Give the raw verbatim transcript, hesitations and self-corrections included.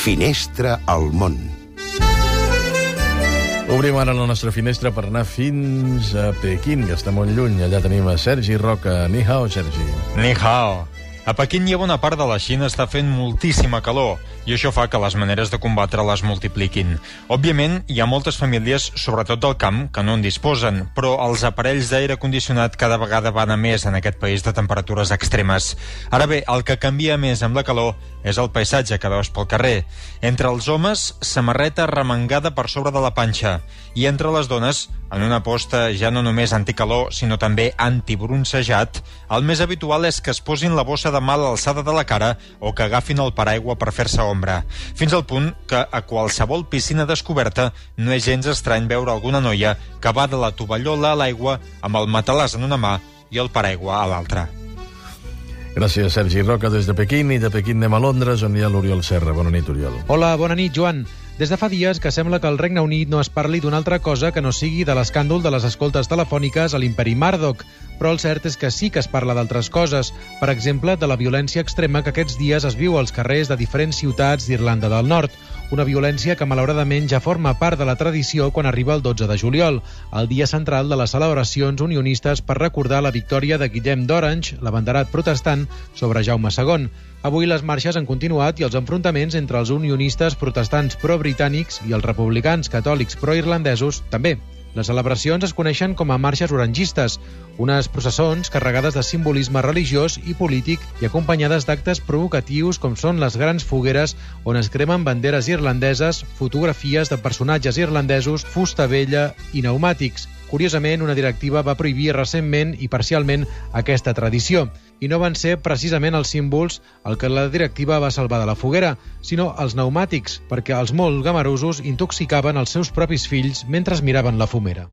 Finestra al món. Obrim ara la nostra finestra per anar fins a Pequín, que està molt lluny. Allà tenim a Sergi Roca. Ni hao, Sergi. Ni hao. A Pequín hi ha bona part de la Xina està fent moltíssima calor i això fa que les maneres de combatre les multipliquin. Òbviament, hi ha moltes famílies, sobretot del camp, que no en disposen, però els aparells d'aire condicionat cada vegada van a més en aquest país de temperatures extremes. Ara bé, el que canvia més amb la calor és el paisatge que veus pel carrer. Entre els homes, samarreta remengada per sobre de la panxa, i entre les dones, en una aposta ja no només anticalor, sinó també antibroncejat, el més habitual és que es posin la bossa de mà a l'alçada de la cara o que agafin el paraigua per fer-se ombra. Fins al punt que a qualsevol piscina descoberta no és gens estrany veure alguna noia que va de la tovallola a l'aigua amb el matalàs en una mà i el paraigua a l'altra. Gràcies, Sergi Roca, des de Pequín, i de Pequín anem a Londres, on hi ha l'Oriol Serra. Bona nit, Oriol. Hola, bona nit, Joan. Des de fa dies que sembla que al Regne Unit no es parli d'una altra cosa que no sigui de l'escàndol de les escoltes telefòniques a l'imperi Murdoch, però el cert és que sí que es parla d'altres coses, per exemple, de la violència extrema que aquests dies es viu als carrers de diferents ciutats d'Irlanda del Nord, una violència que malauradament ja forma part de la tradició quan arriba el dotze de juliol, el dia central de les celebracions unionistes per recordar la victòria de Guillem d'Orange, l'abanderat protestant, sobre Jaume segon. Avui les marxes han continuat i els enfrontaments entre els unionistes protestants pro-britànics i els republicans catòlics pro-irlandesos també. Les celebracions es coneixen com a marxes orangistes, unes processons carregades de simbolisme religiós i polític i acompanyades d'actes provocatius com són les grans fogueres on es cremen banderes irlandeses, fotografies de personatges irlandesos, fusta vella i pneumàtics. Curiosament, una directiva va prohibir recentment i parcialment aquesta tradició. I no van ser precisament els símbols el que la directiva va salvar de la foguera, sinó els pneumàtics, perquè els molt gamerusos intoxicaven els seus propis fills mentre miraven la fumera.